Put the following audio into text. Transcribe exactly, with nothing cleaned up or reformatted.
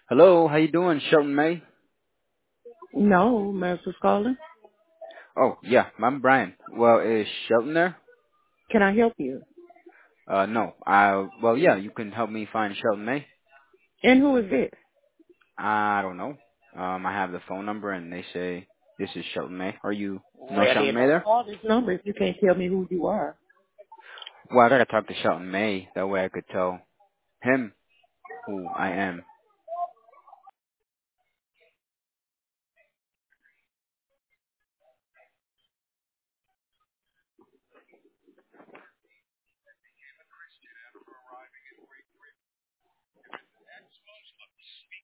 Hello, how you doing, Shelton May? No, Master's calling. Oh, yeah, I'm Brian. Well, is Shelton there? Can I help you? Uh, no. I, well, yeah, you can help me find Shelton May. And who is this? I don't know. Um, I have the phone number and they say this is Shelton May. Are you, no Well, Shelton then May don't there? call this number if you can't tell me who you are. Well, I gotta talk to Shelton May. That way I could tell him who I am.